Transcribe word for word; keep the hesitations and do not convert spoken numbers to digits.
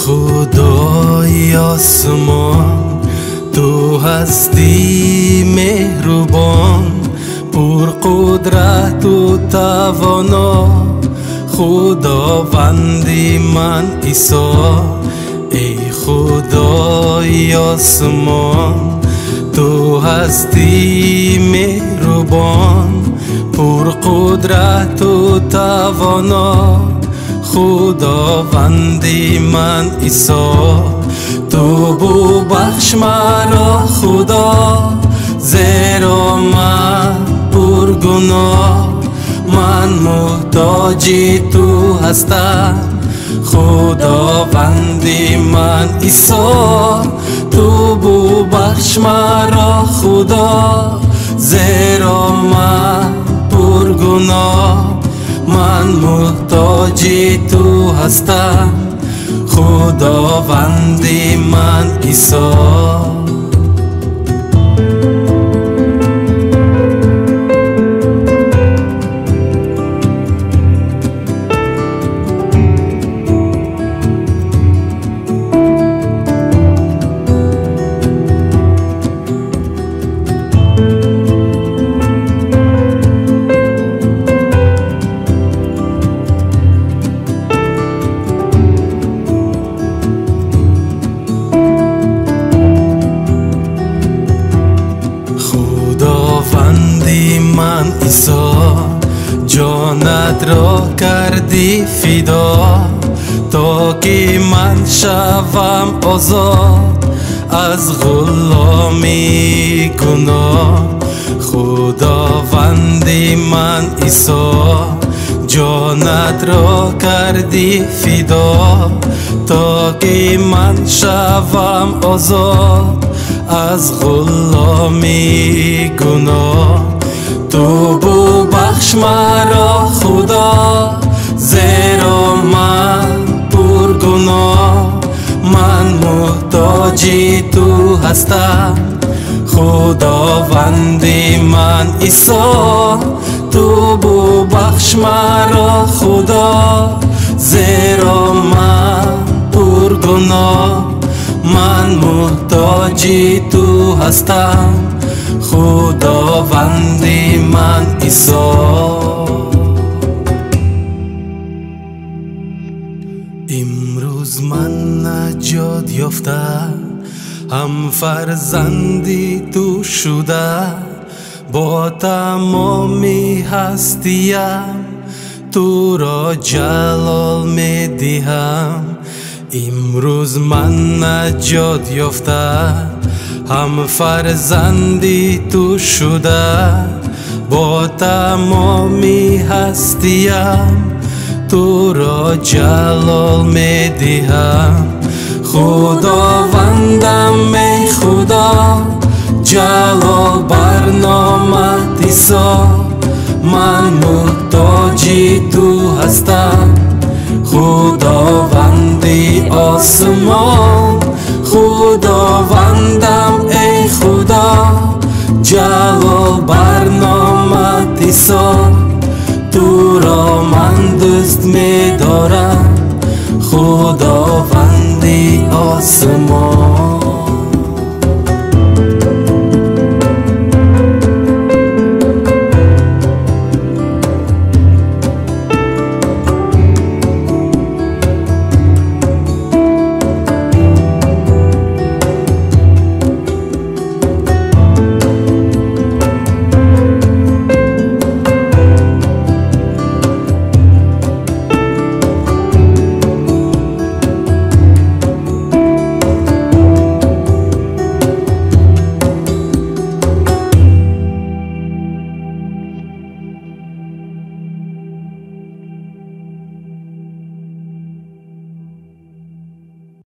خدای آسمان، تو هستی مهربان، پر قدرت و توانا. خداوندی من عیسی، ای خدای آسمان، تو هستی مهربان، پر قدرت و توانا. خداوندی من عیسی، تو ببخش مرا خدا، زیرا من پر گناه، من محتاجی تو هستم. خداوندی من عیسی، تو ببخش مرا خدا، زیرا من پر گناه، من محتاجی تو هستم. خداوندی من عیسی. خداوندی من عیسی، جانت را کردی فدا، تا که من شوم آزاد از غلامی گناه. خداوندی من عیسی، جانت را کردی فدا، تا که من شوم آزاد از غلامی گناه. تو ببخش مرا خدا، زیرا من پر گناه، من محتاجی تو هستم. خداوندی من عیسی، تو ببخش مرا خدا، زیرا من پر گناه، من محتاجی تو هستم. خداوندی من عیسی. امروز من نجات یافته، هم فرزندی تو شده، با تمامی هستیم تو را جلال می دهم. امروز من نجات یافته، هم فرزندی تو شده، با تمامی هستیم تو را جلال می دهم. خداوندم ای خدا، جلال بر نامت عیسی، من محتاجی تو هستم. خداوندی آسمان، خداوندم ای خدا، جلال بر نامت عیسی، تو را من دوست می دارم. خداوندی آسمان.